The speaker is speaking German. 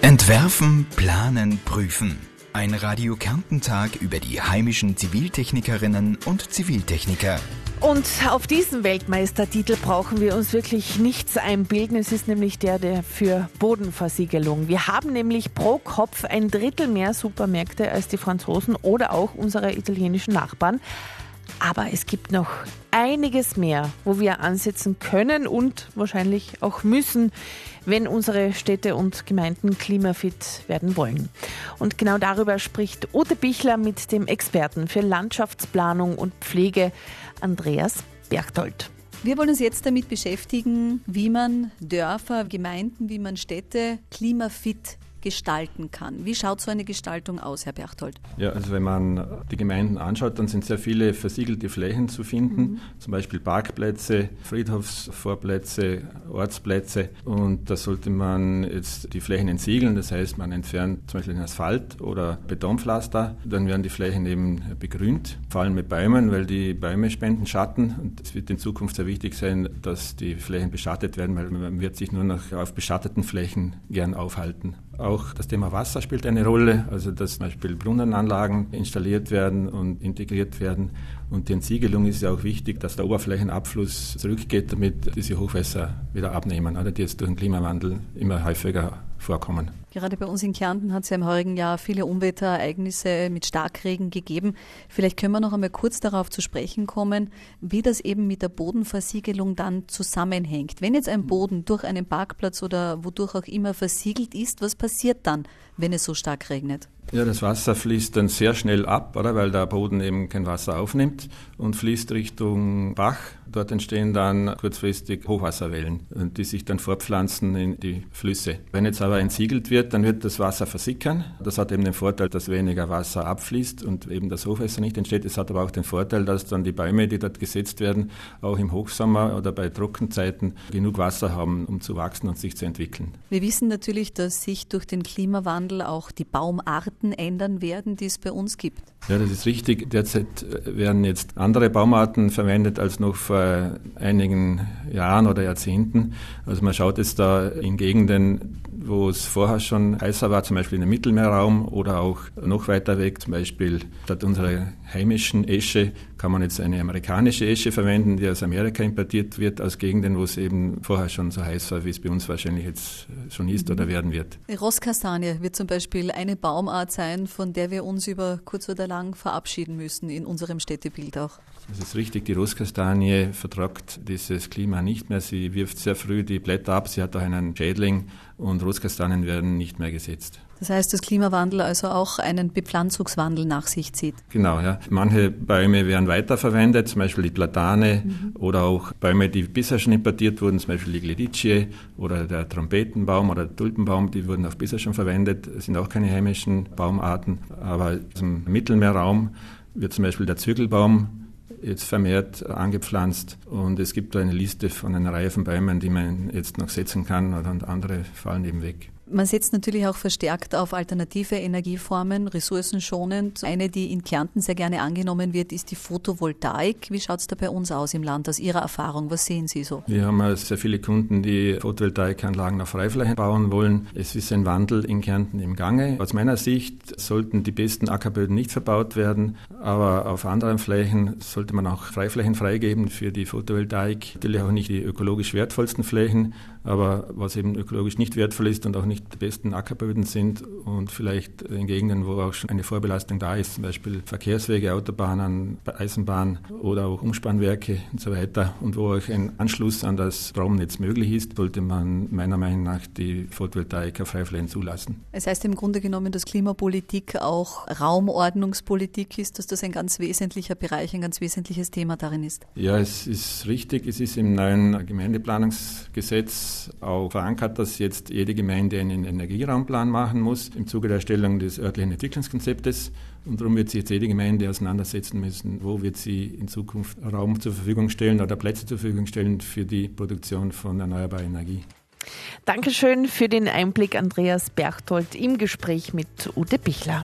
Entwerfen, planen, prüfen. Ein Radio Kärnten-Tag über die heimischen Ziviltechnikerinnen und Ziviltechniker. Und auf diesen Weltmeistertitel brauchen wir uns wirklich nichts einbilden. Es ist nämlich der für Bodenversiegelung. Wir haben nämlich pro Kopf 1/3 mehr Supermärkte als die Franzosen oder auch unsere italienischen Nachbarn. Aber es gibt noch einiges mehr, wo wir ansetzen können und wahrscheinlich auch müssen, wenn unsere Städte und Gemeinden klimafit werden wollen. Und genau darüber spricht Ute Bichler mit dem Experten für Landschaftsplanung und Pflege, Andreas Berchtold. Wir wollen uns jetzt damit beschäftigen, wie man Dörfer, Gemeinden, wie man Städte klimafit gestalten kann. Wie schaut so eine Gestaltung aus, Herr Berchtold? Ja, also wenn man die Gemeinden anschaut, dann sind sehr viele versiegelte Flächen zu finden, zum Beispiel Parkplätze, Friedhofsvorplätze, Ortsplätze, und da sollte man jetzt die Flächen entsiegeln, das heißt, man entfernt zum Beispiel den Asphalt oder Betonpflaster, dann werden die Flächen eben begrünt, vor allem mit Bäumen, weil die Bäume spenden Schatten, und es wird in Zukunft sehr wichtig sein, dass die Flächen beschattet werden, weil man wird sich nur noch auf beschatteten Flächen gern aufhalten. Auch das Thema Wasser spielt eine Rolle, also dass zum Beispiel Brunnenanlagen installiert werden und integriert werden. Und die Entsiegelung ist ja auch wichtig, dass der Oberflächenabfluss zurückgeht, damit diese Hochwässer wieder abnehmen, oder, die jetzt durch den Klimawandel immer häufiger vorkommen. Gerade bei uns in Kärnten hat es ja im heurigen Jahr viele Unwetterereignisse mit Starkregen gegeben. Vielleicht können wir noch einmal kurz darauf zu sprechen kommen, wie das eben mit der Bodenversiegelung dann zusammenhängt. Wenn jetzt ein Boden durch einen Parkplatz oder wodurch auch immer versiegelt ist, was passiert dann, wenn es so stark regnet? Ja, das Wasser fließt dann sehr schnell ab, oder, weil der Boden eben kein Wasser aufnimmt und fließt Richtung Bach. Dort entstehen dann kurzfristig Hochwasserwellen, die sich dann fortpflanzen in die Flüsse. Wenn jetzt aber entsiegelt wird, dann wird das Wasser versickern. Das hat eben den Vorteil, dass weniger Wasser abfließt und eben das Hochwasser nicht entsteht. Es hat aber auch den Vorteil, dass dann die Bäume, die dort gesetzt werden, auch im Hochsommer oder bei Trockenzeiten genug Wasser haben, um zu wachsen und sich zu entwickeln. Wir wissen natürlich, dass sich durch den Klimawandel auch die Baumarten ändern werden, die es bei uns gibt. Ja, das ist richtig. Derzeit werden jetzt andere Baumarten verwendet als noch vor einigen Jahren oder Jahrzehnten. Also man schaut jetzt da in Gegenden, wo es vorher schon heißer war, zum Beispiel im Mittelmeerraum oder auch noch weiter weg, zum Beispiel statt unserer heimischen Esche kann man jetzt eine amerikanische Esche verwenden, die aus Amerika importiert wird, aus Gegenden, wo es eben vorher schon so heiß war, wie es bei uns wahrscheinlich jetzt schon ist oder werden wird. Rosskastanie wird zum Beispiel eine Baumart sein, von der wir uns über kurz oder lang verabschieden müssen in unserem Städtebild auch. Das ist richtig, die Rosskastanie vertragt dieses Klima nicht mehr. Sie wirft sehr früh die Blätter ab, sie hat auch einen Schädling und Rosskastanien werden nicht mehr gesetzt. Das heißt, dass Klimawandel also auch einen Bepflanzungswandel nach sich zieht? Genau, ja. Manche Bäume werden weiterverwendet, zum Beispiel die Platane oder auch Bäume, die bisher schon importiert wurden, zum Beispiel die Gleditschie oder der Trompetenbaum oder der Tulpenbaum, die wurden auch bisher schon verwendet, das sind auch keine heimischen Baumarten. Aber im Mittelmeerraum wird zum Beispiel der Zügelbaum jetzt vermehrt angepflanzt und es gibt da eine Liste von einer Reihe von Bäumen, die man jetzt noch setzen kann, und andere fallen eben weg. Man setzt natürlich auch verstärkt auf alternative Energieformen, ressourcenschonend. Eine, die in Kärnten sehr gerne angenommen wird, ist die Photovoltaik. Wie schaut es da bei uns aus im Land, aus Ihrer Erfahrung? Was sehen Sie so? Wir haben sehr viele Kunden, die Photovoltaikanlagen auf Freiflächen bauen wollen. Es ist ein Wandel in Kärnten im Gange. Aus meiner Sicht sollten die besten Ackerböden nicht verbaut werden, aber auf anderen Flächen sollte man auch Freiflächen freigeben für die Photovoltaik. Natürlich auch nicht die ökologisch wertvollsten Flächen, aber was eben ökologisch nicht wertvoll ist und auch nicht die besten Ackerböden sind und vielleicht in Gegenden, wo auch schon eine Vorbelastung da ist, zum Beispiel Verkehrswege, Autobahnen, Eisenbahn oder auch Umspannwerke und so weiter, und wo auch ein Anschluss an das Stromnetz möglich ist, sollte man meiner Meinung nach die Photovoltaik auf Freiflächen zulassen. Es heißt im Grunde genommen, dass Klimapolitik auch Raumordnungspolitik ist, dass das ein ganz wesentlicher Bereich, ein ganz wesentliches Thema darin ist. Ja, es ist richtig. Es ist im neuen Gemeindeplanungsgesetz auch verankert, dass jetzt jede Gemeinde einen Energieraumplan machen muss im Zuge der Erstellung des örtlichen Entwicklungskonzeptes. Und darum wird sich jetzt jede Gemeinde auseinandersetzen müssen, wo wird sie in Zukunft Raum zur Verfügung stellen oder Plätze zur Verfügung stellen für die Produktion von erneuerbarer Energie. Dankeschön für den Einblick, Andreas Berchtold, im Gespräch mit Ute Bichler.